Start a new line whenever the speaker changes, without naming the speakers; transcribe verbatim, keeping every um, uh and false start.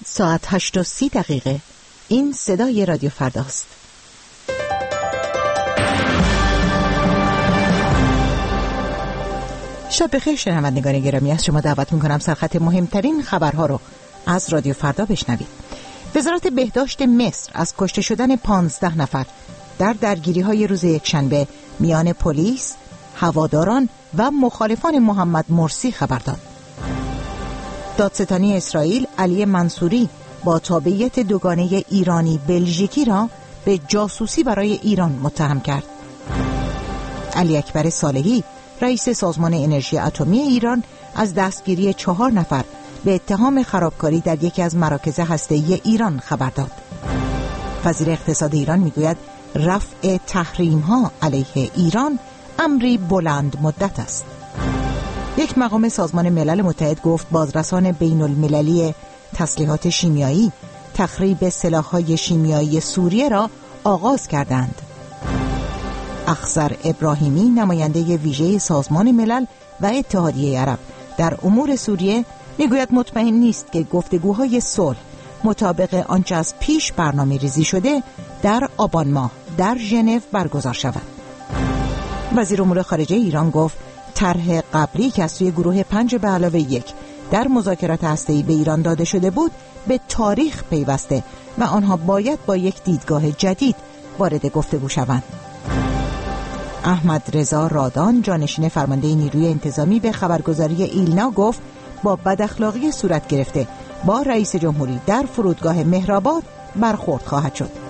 ساعت هشت و سی دقیقه. این صدای رادیو فرداست. شب بخیر شنوندگان گرامی، از شما دعوت میکنم سرخط مهمترین خبرها رو از رادیو فردا بشنوید. وزارت بهداشت مصر از کشته شدن پانزده نفر در درگیری‌های روز یکشنبه میان پلیس، هواداران و مخالفان محمد مرسی خبر داد. دادستانی اسرائیل علی منصوری با تابعیت دوگانه ایرانی بلژیکی را به جاسوسی برای ایران متهم کرد. علی اکبر صالحی رئیس سازمان انرژی اتمی ایران از دستگیری چهار نفر به اتهام خرابکاری در یکی از مراکز هسته‌ای ایران خبر داد. وزیر اقتصاد ایران میگوید رفع تحریم‌ها علیه ایران امری بلند مدت است. یک مقام سازمان ملل متحد گفت بازرسان بین المللی تسلیحات شیمیایی تخریب سلاح‌های شیمیایی سوریه را آغاز کردند. اخضر ابراهیمی نماینده ویژه سازمان ملل و اتحادیه عرب در امور سوریه میگوید مطمئن نیست که گفتگوهای صلح مطابق آنچه از پیش برنامه ریزی شده در آبان ماه در ژنو برگزار شود. وزیر امور خارجه ایران گفت طرح قبلی که از سوی گروه پنج به علاوه یک در مذاکرات هسته‌ای به ایران داده شده بود به تاریخ پیوسته و آنها باید با یک دیدگاه جدید وارد گفتگو شوند. احمد رضا رادان جانشین فرمانده نیروی انتظامی به خبرگزاری ایلنا گفت با بداخلاقی صورت گرفته با رئیس جمهوری در فرودگاه مهرآباد برخورد خواهد شد.